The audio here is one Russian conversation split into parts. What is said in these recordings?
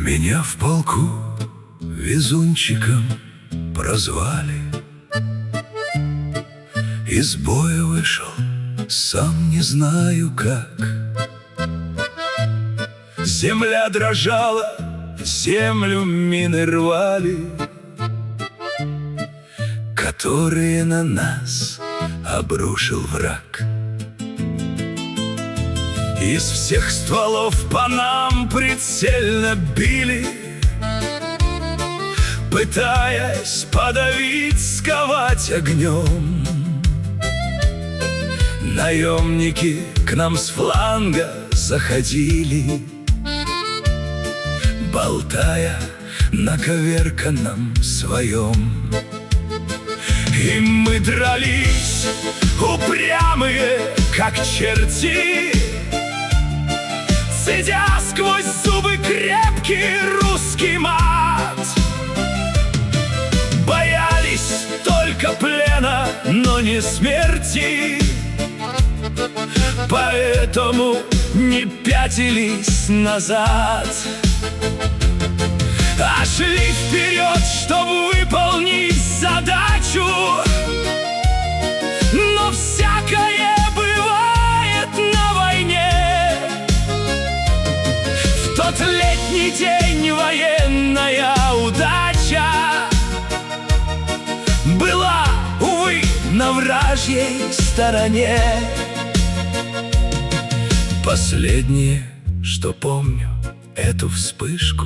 Меня в полку везунчиком прозвали. Из боя вышел, сам не знаю как. Земля дрожала, землю мины рвали, которые на нас обрушил враг. Из всех стволов по нам прицельно били, пытаясь подавить, сковать огнем. Наемники к нам с фланга заходили, болтая на коверканном своем. И мы дрались, упрямые, как черти, цедя сквозь зубы крепкий русский мат. Боялись только плена, но не смерти, поэтому не пятились назад, а шли вперед, чтобы выполнить задачу. Но всякое бывает на войне. В тот летний день военная удача была, увы, на вражьей стороне. Последнее, что помню, эту вспышку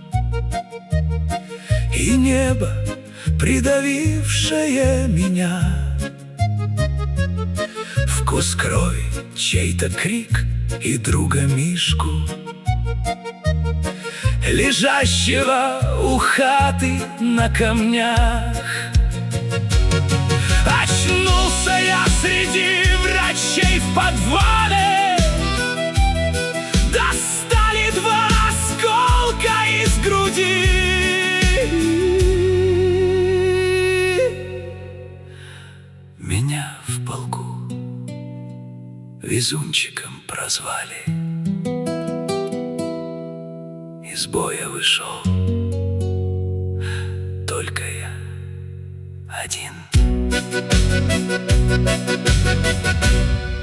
и небо, придавившее меня. Вкус крови, чей-то крик и друга Мишку, лежащего у хаты на камнях. Очнулся я среди врачей в подвале. Достали два осколка из груди. Меня в полку везунчиком прозвали. Из боя вышел только я один.